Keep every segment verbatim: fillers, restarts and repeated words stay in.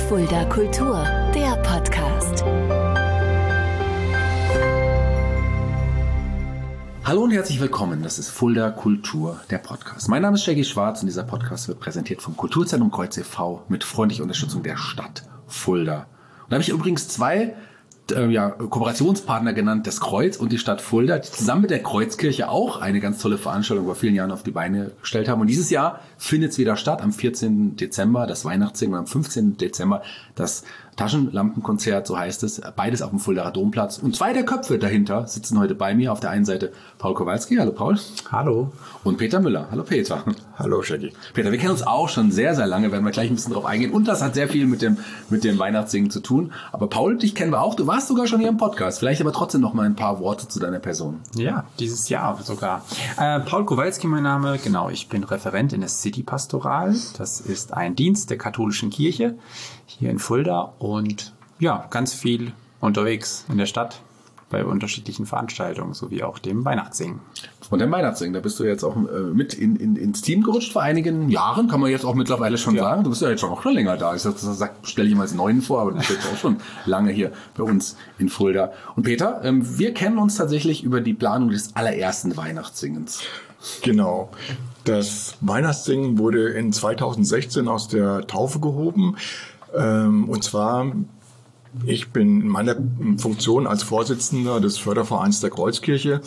Fulda Kultur, der Podcast. Hallo und herzlich willkommen, das ist Fulda Kultur, der Podcast. Mein Name ist Shaggy Schwarz und dieser Podcast wird präsentiert vom Kulturzentrum Kreuz e V mit freundlicher Unterstützung der Stadt Fulda. Und da habe ich übrigens zwei äh, ja, Kooperationspartner genannt, das Kreuz und die Stadt Fulda, die zusammen mit der Kreuzkirche auch eine ganz tolle Veranstaltung vor vielen Jahren auf die Beine gestellt haben. Und dieses Jahr findet es wieder statt, am vierzehnten Dezember das Weihnachtssingen und am fünfzehnten Dezember das Taschenlampenkonzert, so heißt es, beides auf dem Fuldaer Domplatz. Und zwei der Köpfe dahinter sitzen heute bei mir. Auf der einen Seite Paul Kowalski. Hallo Paul. Hallo. Und Peter Müller. Hallo Peter. Hallo Shaggy. Peter, wir kennen uns auch schon sehr, sehr lange, werden wir gleich ein bisschen drauf eingehen. Und das hat sehr viel mit dem, mit dem Weihnachtssingen zu tun. Aber Paul, dich kennen wir auch. Du warst sogar schon hier im Podcast. Vielleicht aber trotzdem noch mal ein paar Worte zu deiner Person. Ja, dieses Jahr sogar. Äh, Paul Kowalski mein Name. Genau, ich bin Referent in der City Pastoral. Das ist ein Dienst der katholischen Kirche hier in Fulda und ja, ganz viel unterwegs in der Stadt bei unterschiedlichen Veranstaltungen, sowie auch dem Weihnachtssingen. Und dem Weihnachtssingen, da bist du jetzt auch äh, mit in, in, ins Team gerutscht vor einigen Jahren, kann man jetzt auch mittlerweile schon ja. sagen. Du bist ja jetzt schon auch schon länger da. Ich sag, stelle ich mal als Neuen vor, aber du bist jetzt auch schon lange hier bei uns in Fulda. Und Peter, ähm, wir kennen uns tatsächlich über die Planung des allerersten Weihnachtssingens. Genau. Das Weihnachtssingen wurde in zweitausendsechzehn aus der Taufe gehoben. Ähm, und zwar, ich bin in meiner Funktion als Vorsitzender des Fördervereins der Kreuzkirche,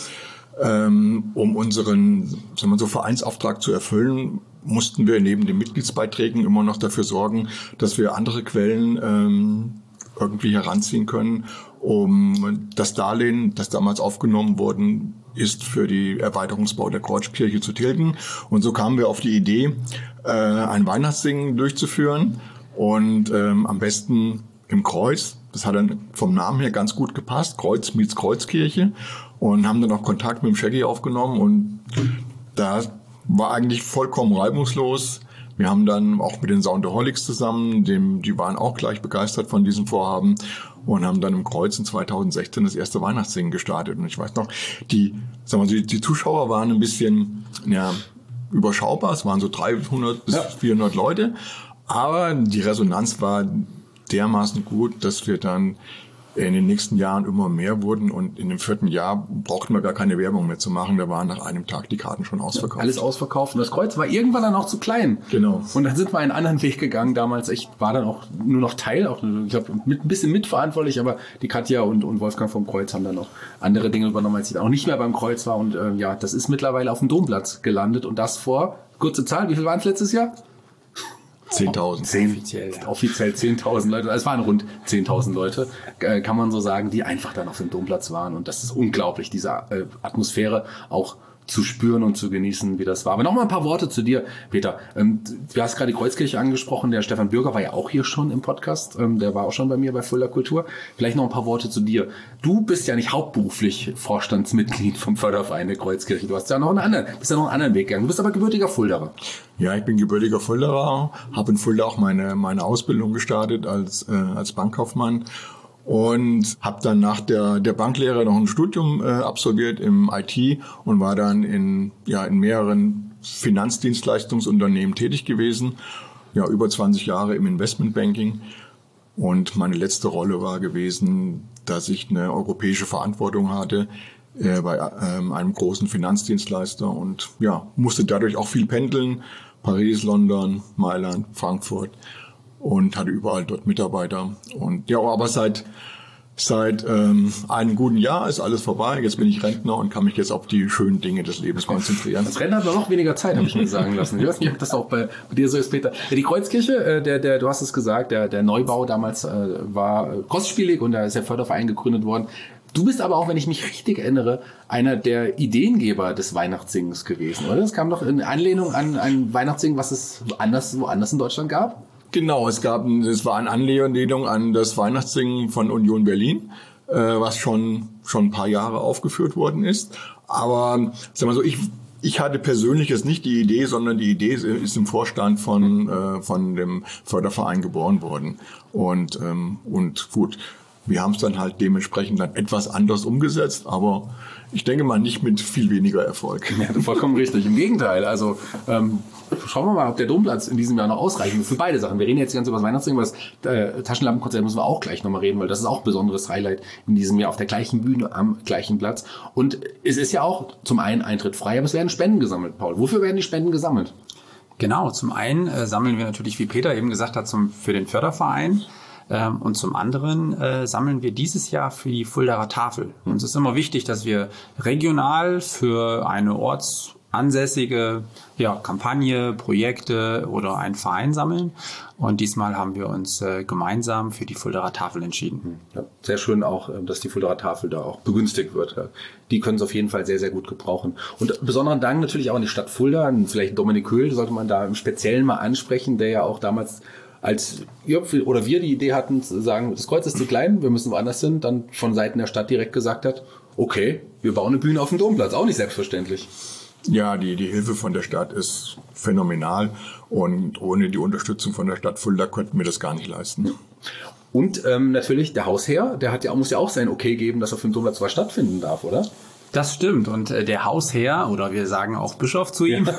ähm, um unseren, sagen wir so, Vereinsauftrag zu erfüllen, mussten wir neben den Mitgliedsbeiträgen immer noch dafür sorgen, dass wir andere Quellen ähm, irgendwie heranziehen können, um das Darlehen, das damals aufgenommen worden ist, für die Erweiterungsbau der Kreuzkirche zu tilgen. Und so kamen wir auf die Idee, äh, ein Weihnachtssingen durchzuführen. Und ähm, am besten im Kreuz. Das hat dann vom Namen her ganz gut gepasst. Kreuz meets Kreuzkirche. Und haben dann auch Kontakt mit dem Shaggy aufgenommen. Und da war eigentlich vollkommen reibungslos. Wir haben dann auch mit den Soundaholics zusammen, dem, die waren auch gleich begeistert von diesem Vorhaben. Und haben dann im Kreuz in zweitausendsechzehn das erste Weihnachtssingen gestartet. Und ich weiß noch, die, sagen wir, die, die Zuschauer waren ein bisschen ja, überschaubar. Es waren so dreihundert bis vierhundert Leute. Aber die Resonanz war dermaßen gut, dass wir dann in den nächsten Jahren immer mehr wurden. Und in dem vierten Jahr brauchten wir gar keine Werbung mehr zu machen. Da waren nach einem Tag die Karten schon ausverkauft. Alles ausverkauft. Und das Kreuz war irgendwann dann auch zu klein. Genau. Und dann sind wir einen anderen Weg gegangen damals. Ich war dann auch nur noch Teil, auch, ich glaube, mit, ein bisschen mitverantwortlich. Aber die Katja und, und Wolfgang vom Kreuz haben dann auch andere Dinge übernommen, als ich dann auch nicht mehr beim Kreuz war. Und äh, ja, das ist mittlerweile auf dem Domplatz gelandet. Und das vor, kurze Zahl, wie viel waren es letztes Jahr? zehntausend. Zehn, offiziell, ja. offiziell zehntausend Leute. Es waren rund zehntausend Leute, äh, kann man so sagen, die einfach dann auf dem Domplatz waren. Und das ist unglaublich, diese äh, Atmosphäre auch zu spüren und zu genießen, wie das war. Aber noch mal ein paar Worte zu dir, Peter. Ähm, du hast gerade die Kreuzkirche angesprochen. Der Stefan Bürger war ja auch hier schon im Podcast. Ähm, der war auch schon bei mir bei Fulda Kultur. Vielleicht noch ein paar Worte zu dir. Du bist ja nicht hauptberuflich Vorstandsmitglied vom Förderverein der Kreuzkirche. Du hast ja noch einen anderen, bist ja noch einen anderen Weg gegangen. Du bist aber gebürtiger Fuldaer. Ja, ich bin gebürtiger Fuldaer, habe in Fulda auch meine meine Ausbildung gestartet als äh, als Bankkaufmann. Und habe dann nach der der Banklehre noch ein Studium äh, absolviert im I T und war dann in ja in mehreren Finanzdienstleistungsunternehmen tätig gewesen. Ja, über zwanzig Jahre im Investmentbanking. Und meine letzte Rolle war gewesen, dass ich eine europäische Verantwortung hatte äh, bei äh, einem großen Finanzdienstleister und ja, musste dadurch auch viel pendeln. Paris, London, Mailand, Frankfurt. Und hatte überall dort Mitarbeiter. Und ja, aber seit seit ähm, einem guten Jahr ist alles vorbei. Jetzt bin ich Rentner und kann mich jetzt auf die schönen Dinge des Lebens konzentrieren. Als Rentner hat man noch weniger Zeit, habe ich mir sagen lassen. Ich weiß nicht, ob das auch bei, bei dir so ist, Peter. Die Kreuzkirche, äh, der, der, du hast es gesagt, der, der Neubau damals äh, war äh, kostspielig und da ist der Förderverein gegründet worden. Du bist aber auch, wenn ich mich richtig erinnere, einer der Ideengeber des Weihnachtssingens gewesen, oder? Das kam doch in Anlehnung an ein Weihnachtssingen, was es anders, woanders in Deutschland gab? Genau, es gab, es war eine Anlehnung an das Weihnachtssingen von Union Berlin, äh, was schon schon ein paar Jahre aufgeführt worden ist. Aber sag mal so, ich ich hatte persönlich jetzt nicht die Idee, sondern die Idee ist im Vorstand von äh, von dem Förderverein geboren worden. Und ähm, und gut. Wir haben es dann halt dementsprechend dann etwas anders umgesetzt, aber ich denke mal nicht mit viel weniger Erfolg. Ja, vollkommen richtig. Im Gegenteil. Also ähm, schauen wir mal, ob der Domplatz in diesem Jahr noch ausreichen wird für beide Sachen. Wir reden jetzt ganz über das Weihnachtsding, über das äh, Taschenlampenkonzert müssen wir auch gleich nochmal reden, weil das ist auch ein besonderes Highlight in diesem Jahr auf der gleichen Bühne am gleichen Platz. Und es ist ja auch zum einen Eintritt frei, aber es werden Spenden gesammelt, Paul. Wofür werden die Spenden gesammelt? Genau, zum einen äh, sammeln wir natürlich, wie Peter eben gesagt hat, zum, für den Förderverein. Ähm, und zum anderen äh, sammeln wir dieses Jahr für die Fuldaer Tafel. Uns ist immer wichtig, dass wir regional für eine ortsansässige ja, Kampagne, Projekte oder einen Verein sammeln. Und diesmal haben wir uns äh, gemeinsam für die Fuldaer Tafel entschieden. Ja, sehr schön auch, dass die Fuldaer Tafel da auch begünstigt wird. Die können es auf jeden Fall sehr, sehr gut gebrauchen. Und besonderen Dank natürlich auch an die Stadt Fulda. Vielleicht Dominik Köhl sollte man da im Speziellen mal ansprechen, der ja auch damals als ja, oder wir die Idee hatten, zu sagen, das Kreuz ist zu klein, wir müssen woanders hin, dann von Seiten der Stadt direkt gesagt hat, okay, wir bauen eine Bühne auf dem Domplatz, auch nicht selbstverständlich. Ja, die, die Hilfe von der Stadt ist phänomenal und ohne die Unterstützung von der Stadt Fulda könnten wir das gar nicht leisten. Und ähm, natürlich der Hausherr, der hat ja, muss ja auch sein Okay geben, dass auf dem Domplatz was stattfinden darf, oder? Das stimmt. Und äh, der Hausherr, oder wir sagen auch Bischof zu ihm,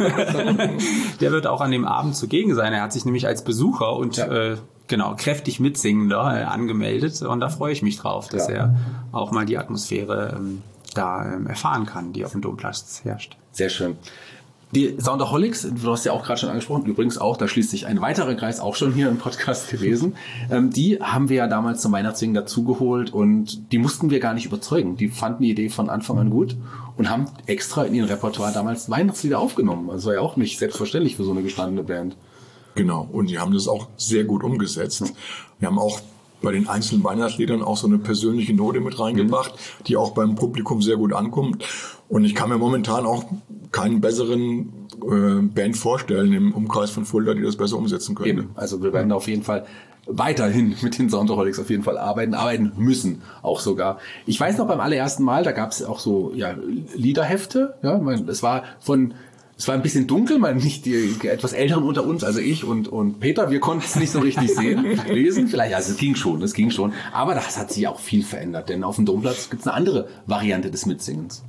der wird auch an dem Abend zugegen sein. Er hat sich nämlich als Besucher und ja. äh, genau kräftig Mitsingender äh, angemeldet. Und da freue ich mich drauf, dass ja. er auch mal die Atmosphäre ähm, da ähm, erfahren kann, die auf dem Domplatz herrscht. Sehr schön. Die Soundaholics, du hast ja auch gerade schon angesprochen, übrigens auch, da schließt sich ein weiterer Kreis auch schon hier im Podcast gewesen. Ähm, die haben wir ja damals zum Weihnachtssingen dazugeholt und die mussten wir gar nicht überzeugen. Die fanden die Idee von Anfang an gut und haben extra in ihrem Repertoire damals Weihnachtslieder aufgenommen. Also war ja auch nicht selbstverständlich für so eine gestandene Band. Genau, und die haben das auch sehr gut umgesetzt. Wir haben auch bei den einzelnen Weihnachtsliedern auch so eine persönliche Note mit reingebracht, mhm. die auch beim Publikum sehr gut ankommt. Und ich kann mir momentan auch keinen besseren äh, Band vorstellen im Umkreis von Fulda, die das besser umsetzen können. Eben. Also wir werden da auf jeden Fall weiterhin mit den Soundaholics auf jeden Fall arbeiten, arbeiten müssen auch sogar. Ich weiß noch beim allerersten Mal, da gab es auch so ja Liederhefte. Ja, es war von Es war ein bisschen dunkel, man nicht die etwas Älteren unter uns, also ich und, und Peter, wir konnten es nicht so richtig sehen, lesen. Vielleicht, also es ging schon, es ging schon. Aber das hat sich auch viel verändert, denn auf dem Domplatz gibt es eine andere Variante des Mitsingens.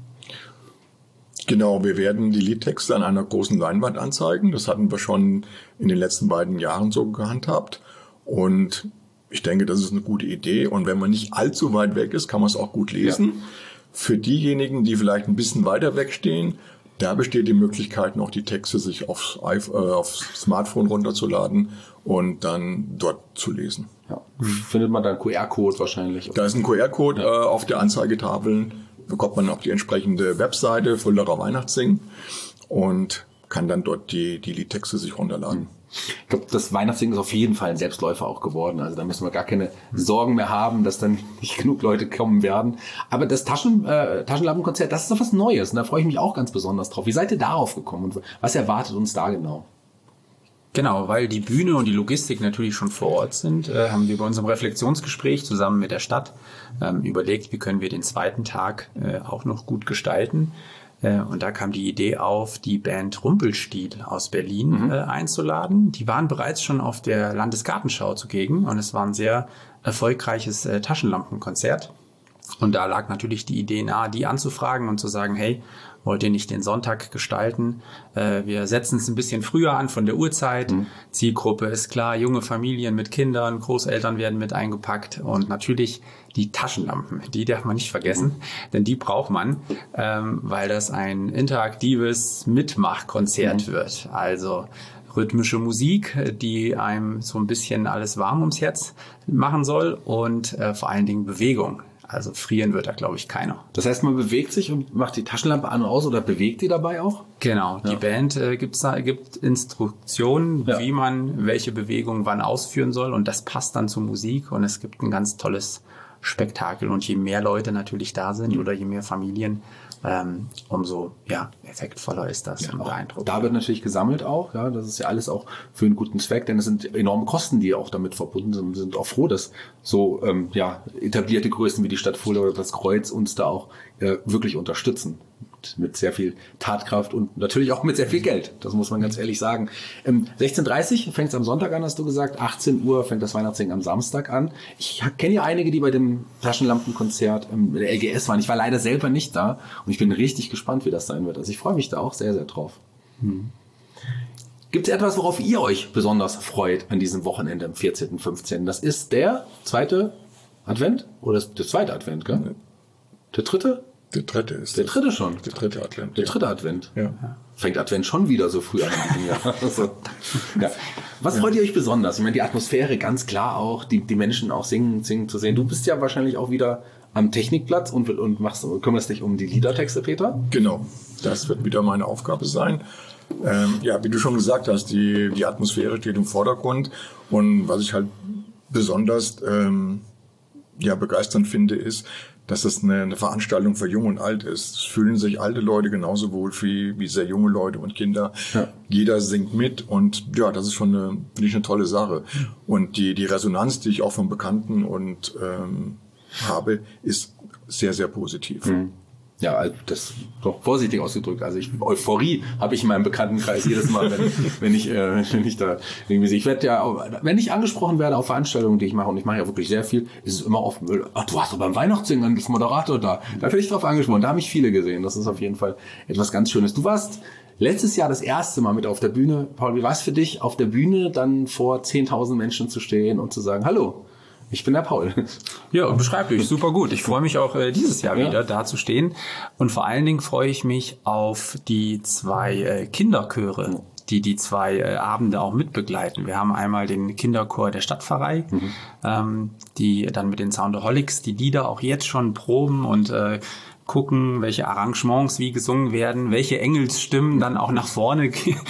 Genau, wir werden die Liedtexte an einer großen Leinwand anzeigen. Das hatten wir schon in den letzten beiden Jahren so gehandhabt. Und ich denke, das ist eine gute Idee. Und wenn man nicht allzu weit weg ist, kann man es auch gut lesen. Ja. Für diejenigen, die vielleicht ein bisschen weiter wegstehen, da besteht die Möglichkeit, noch die Texte sich aufs, äh, aufs Smartphone runterzuladen und dann dort zu lesen. Ja. Findet man da einen Q R-Code wahrscheinlich? Da ist ein Q R-Code ja. äh, auf der Anzeigetafel. Bekommt man auf die entsprechende Webseite Fuldaer Weihnachtssingen und kann dann dort die, die Liedtexte sich runterladen. Ich glaube, das Weihnachtssingen ist auf jeden Fall ein Selbstläufer auch geworden. Also da müssen wir gar keine Sorgen mehr haben, dass dann nicht genug Leute kommen werden. Aber das Taschen, äh, Taschenlampenkonzert, das ist doch was Neues. Und da freue ich mich auch ganz besonders drauf. Wie seid ihr darauf gekommen und was erwartet uns da genau? Genau, weil die Bühne und die Logistik natürlich schon vor Ort sind, äh, haben wir bei unserem Reflexionsgespräch zusammen mit der Stadt ähm, überlegt, wie können wir den zweiten Tag äh, auch noch gut gestalten. Äh, und da kam die Idee auf, die Band Rumpelstiel aus Berlin mhm. äh, einzuladen. Die waren bereits schon auf der Landesgartenschau zugegen und es war ein sehr erfolgreiches äh, Taschenlampenkonzert. Und da lag natürlich die Idee nahe, die anzufragen und zu sagen, hey, wollt ihr nicht den Sonntag gestalten? Äh, wir setzen es ein bisschen früher an von der Uhrzeit. Mhm. Zielgruppe ist klar, junge Familien mit Kindern, Großeltern werden mit eingepackt und natürlich die Taschenlampen, die darf man nicht vergessen, mhm. denn die braucht man, ähm, weil das ein interaktives Mitmachkonzert mhm. wird. Also rhythmische Musik, die einem so ein bisschen alles warm ums Herz machen soll und äh, vor allen Dingen Bewegung. Also frieren wird da, glaube ich, keiner. Das heißt, man bewegt sich und macht die Taschenlampe an und aus oder bewegt die dabei auch? Genau, die ja. Band äh, gibt's da, gibt Instruktionen, ja. wie man welche Bewegung wann ausführen soll und das passt dann zur Musik und es gibt ein ganz tolles Spektakel. Und je mehr Leute natürlich da sind mhm. oder je mehr Familien, ähm, umso ja, effektvoller ist das ja, und beeindruckend. Da wird natürlich gesammelt auch, ja, das ist ja alles auch für einen guten Zweck, denn es sind enorme Kosten, die auch damit verbunden sind. Wir sind auch froh, dass so ähm, ja, etablierte Größen wie die Stadt Fulda oder das Kreuz uns da auch äh, wirklich unterstützen. mit sehr viel Tatkraft und natürlich auch mit sehr viel Geld. Das muss man ganz ehrlich sagen. Ähm, sechzehn Uhr dreißig fängt es am Sonntag an, hast du gesagt. achtzehn Uhr fängt das Weihnachtssingen am Samstag an. Ich kenne ja einige, die bei dem Taschenlampenkonzert ähm, der L G S waren. Ich war leider selber nicht da und ich bin richtig gespannt, wie das sein wird. Also ich freue mich da auch sehr, sehr drauf. Hm. Gibt es etwas, worauf ihr euch besonders freut an diesem Wochenende am vierzehnten, fünfzehnten? Das ist der zweite Advent? Oder ist der zweite Advent, gell? Der dritte? Der dritte ist Der dritte schon? Der dritte Advent. Der dritte Advent. Ja. Fängt Advent schon wieder so früh an in diesem Jahr. Also, ja. Was freut ihr euch besonders? Ich meine, die Atmosphäre ganz klar auch, die, die Menschen auch singen, singen zu sehen. Du bist ja wahrscheinlich auch wieder am Technikplatz und, und machst, kümmerst dich um die Liedertexte, Peter? Genau. Das wird wieder meine Aufgabe sein. Ähm, ja, wie du schon gesagt hast, die, die Atmosphäre steht im Vordergrund. Und was ich halt besonders ähm, ja, begeisternd finde, ist, dass es eine, eine Veranstaltung für Jung und Alt ist. Es fühlen sich alte Leute genauso wohl wie, wie sehr junge Leute und Kinder. Ja. Jeder singt mit und ja, das ist schon eine, finde ich, eine tolle Sache. Und die, die Resonanz, die ich auch von Bekannten und ähm, habe, ist sehr, sehr positiv. Mhm. Ja, also das doch vorsichtig ausgedrückt. Also ich, Euphorie habe ich in meinem Bekanntenkreis jedes Mal, wenn, wenn ich, äh, wenn ich da irgendwie sehe. Ich werde ja, wenn ich angesprochen werde auf Veranstaltungen, die ich mache, und ich mache ja wirklich sehr viel, ist es immer oft, ach, du warst doch beim Weihnachtssingen als Moderator da. Da werde ich drauf angesprochen. Da habe ich viele gesehen. Das ist auf jeden Fall etwas ganz Schönes. Du warst letztes Jahr das erste Mal mit auf der Bühne. Paul, wie war es für dich, auf der Bühne dann vor zehntausend Menschen zu stehen und zu sagen, hallo? Ich bin der Paul. Ja, beschreiblich, super gut. Ich freue mich auch äh, dieses Jahr ja. wieder da zu stehen. Und vor allen Dingen freue ich mich auf die zwei äh, Kinderchöre, die die zwei äh, Abende auch mitbegleiten. Wir haben einmal den Kinderchor der Stadtpfarrei, mhm. ähm, die dann mit den Soundaholics die Lieder auch jetzt schon proben und äh, gucken, welche Arrangements wie gesungen werden, welche Engelsstimmen dann auch nach vorne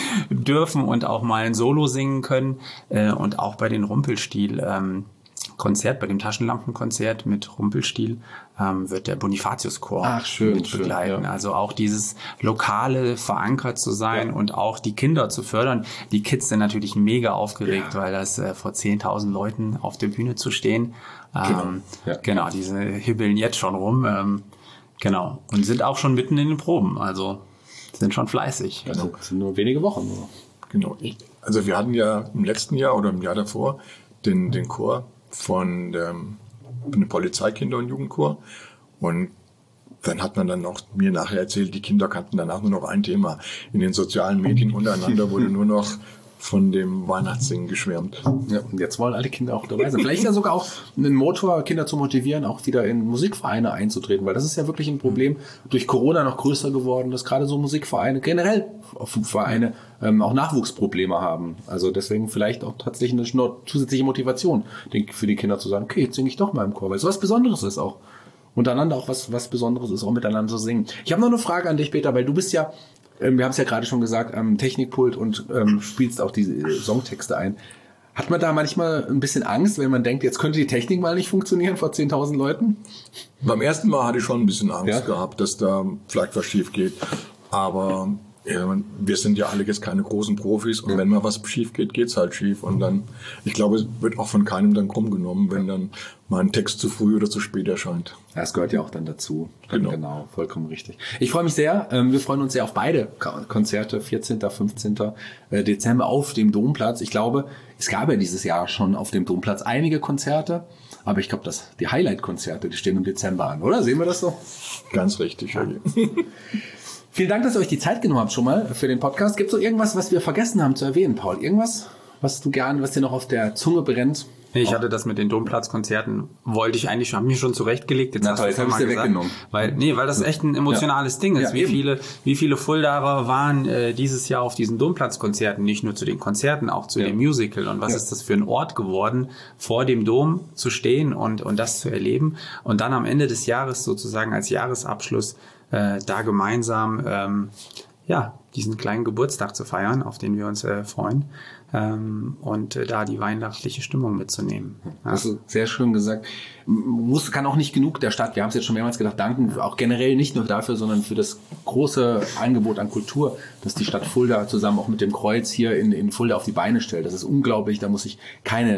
dürfen und auch mal ein Solo singen können. Äh, und auch bei den Rumpelstilzchen ähm, Konzert, bei dem Taschenlampenkonzert mit Rumpelstilzchen ähm, wird der Bonifatiuschor Ach, schön, mit begleiten. Schön, ja. Also auch dieses Lokale verankert zu sein ja. und auch die Kinder zu fördern. Die Kids sind natürlich mega aufgeregt, ja. weil das äh, vor zehntausend Leuten auf der Bühne zu stehen. Ähm, genau. Ja. genau, diese hibbeln jetzt schon rum. Ähm, genau. Und sind auch schon mitten in den Proben. Also sind schon fleißig. Also das sind nur wenige Wochen. Oder? Genau. Also wir hatten ja im letzten Jahr oder im Jahr davor den, den Chor von dem, von dem Polizeikinder- und Jugendchor. Und dann hat man dann auch mir nachher erzählt, die Kinder kannten danach nur noch ein Thema. In den sozialen Medien untereinander wurde nur noch von dem Weihnachtssingen geschwärmt. Ja, und jetzt wollen alle Kinder auch dabei sein. Vielleicht ja sogar auch einen Motor, Kinder zu motivieren, auch wieder in Musikvereine einzutreten, weil das ist ja wirklich ein Problem, durch Corona noch größer geworden, dass gerade so Musikvereine, generell Vereine, ähm, auch Nachwuchsprobleme haben. Also deswegen vielleicht auch tatsächlich eine zusätzliche Motivation für die Kinder zu sagen, okay, jetzt singe ich doch mal im Chor, weil es was Besonderes ist auch. Untereinander auch was, was Besonderes ist, auch miteinander zu singen. Ich habe noch eine Frage an dich, Peter, weil du bist ja, wir haben es ja gerade schon gesagt, am Technikpult und ähm, spielst auch die Songtexte ein. Hat man da manchmal ein bisschen Angst, wenn man denkt, jetzt könnte die Technik mal nicht funktionieren vor zehntausend Leuten? Beim ersten Mal hatte ich schon ein bisschen Angst ja? gehabt, dass da vielleicht was schief geht. Aber ja, wir sind ja alle jetzt keine großen Profis und ja. wenn mal was schief geht, geht's halt schief. Und dann, ich glaube, es wird auch von keinem dann krumm genommen, wenn dann mal ein Text zu früh oder zu spät erscheint. Ja, das gehört ja auch dann dazu. Genau. Genau, vollkommen richtig. Ich freue mich sehr. Wir freuen uns sehr auf beide Konzerte, vierzehnten, fünfzehnten Dezember auf dem Domplatz. Ich glaube, es gab ja dieses Jahr schon auf dem Domplatz einige Konzerte, aber ich glaube, dass die Highlight-Konzerte, die stehen im Dezember an, oder? Sehen wir das so? Ganz richtig, ja. Vielen Dank, dass ihr euch die Zeit genommen habt schon mal für den Podcast. Gibt es noch irgendwas, was wir vergessen haben zu erwähnen, Paul? Irgendwas, was du gern, was dir noch auf der Zunge brennt? Ich hatte das mit den Domplatzkonzerten, wollte ich eigentlich schon, habe mich schon zurechtgelegt. Jetzt Na toll, jetzt habe ich dir weggenommen. Weil, nee, weil das echt ein emotionales ja. Ding ist. Ja, wie eben. viele, wie viele Fuldaer waren äh, dieses Jahr auf diesen Domplatzkonzerten, nicht nur zu den Konzerten, auch zu ja. dem Musical. Und was ja. ist das für ein Ort geworden, vor dem Dom zu stehen und, und das zu erleben. Und dann am Ende des Jahres sozusagen als Jahresabschluss äh, da gemeinsam, ähm, ja, diesen kleinen Geburtstag zu feiern, auf den wir uns äh, freuen. Ähm, und äh, da die weihnachtliche Stimmung mitzunehmen. Ja. Das ist sehr schön gesagt. Muss, kann auch nicht genug der Stadt, wir haben es jetzt schon mehrmals gedacht, danken, auch generell nicht nur dafür, sondern für das große Angebot an Kultur, das die Stadt Fulda zusammen auch mit dem Kreuz hier in, in Fulda auf die Beine stellt. Das ist unglaublich, da muss ich keine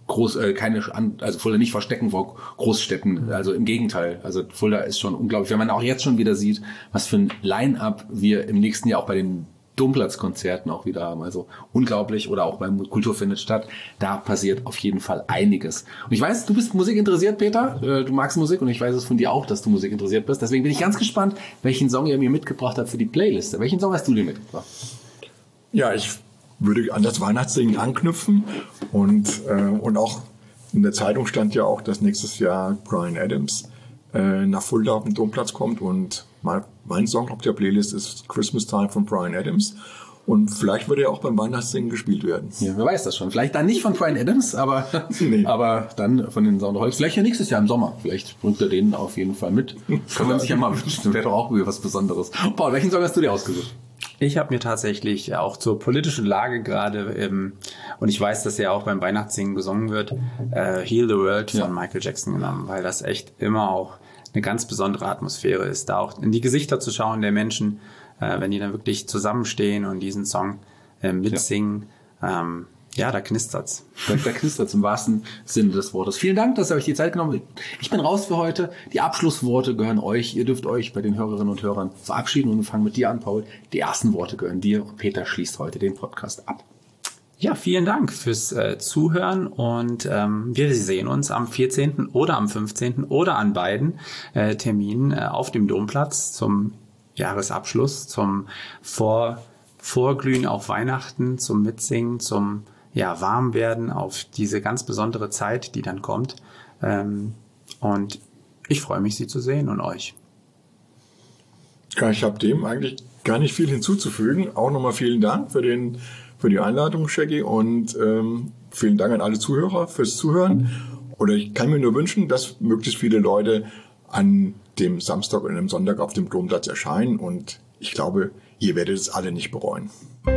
groß, äh, keine, also Fulda nicht verstecken vor Großstädten, also im Gegenteil. Also Fulda ist schon unglaublich, wenn man auch jetzt schon wieder sieht, was für ein Line-Up wir im nächsten Jahr auch bei den Domplatzkonzerten auch wieder haben. Also unglaublich, oder auch beim Kultur findet statt. Da passiert auf jeden Fall einiges. Und ich weiß, du bist Musik interessiert, Peter. Du magst Musik und ich weiß es von dir auch, dass du Musik interessiert bist. Deswegen bin ich ganz gespannt, welchen Song ihr mir mitgebracht habt für die Playliste. Welchen Song hast du dir mitgebracht? Ja, ich würde an das Weihnachtssingen anknüpfen und, äh, und auch in der Zeitung stand ja auch, dass nächstes Jahr Bryan Adams äh, nach Fulda auf den Domplatz kommt und mein, mein Song auf der Playlist ist Christmas Time von Bryan Adams und vielleicht wird er auch beim Weihnachtssingen gespielt werden. Ja, wer weiß das schon. Vielleicht dann nicht von Bryan Adams, aber, nee. aber dann von den Soundholz. Vielleicht ja nächstes Jahr im Sommer. Vielleicht bringt er den auf jeden Fall mit. Kann man sich ja mal wünschen. Wäre doch auch wieder was Besonderes. Paul, welchen Song hast du dir ausgesucht? Ich habe mir tatsächlich auch zur politischen Lage gerade, ähm, und ich weiß, dass ja auch beim Weihnachtssingen gesungen wird, äh, Heal the World von ja. Michael Jackson genommen, weil das echt immer auch eine ganz besondere Atmosphäre ist, da auch in die Gesichter zu schauen der Menschen, äh, wenn die dann wirklich zusammenstehen und diesen Song äh, mitsingen. Ja. Ähm, Ja, da knistert's. Da, da knistert's im wahrsten Sinne des Wortes. Vielen Dank, dass ihr euch die Zeit genommen habt. Ich bin raus für heute. Die Abschlussworte gehören euch. Ihr dürft euch bei den Hörerinnen und Hörern verabschieden und wir fangen mit dir an, Paul. Die ersten Worte gehören dir und Peter schließt heute den Podcast ab. Ja, vielen Dank fürs äh, Zuhören und ähm, wir sehen uns am vierzehnten oder am fünfzehnten oder an beiden äh, Terminen äh, auf dem Domplatz zum Jahresabschluss, zum Vor- Vorglühen auf Weihnachten, zum Mitsingen, zum ja, warm werden auf diese ganz besondere Zeit, die dann kommt. Ähm, und ich freue mich, Sie zu sehen und euch. Ja, ich habe dem eigentlich gar nicht viel hinzuzufügen. Auch nochmal vielen Dank für, den, für die Einladung, Shaggy. Und ähm, vielen Dank an alle Zuhörer fürs Zuhören. Oder ich kann mir nur wünschen, dass möglichst viele Leute an dem Samstag und dem Sonntag auf dem Domplatz erscheinen. Und ich glaube, ihr werdet es alle nicht bereuen.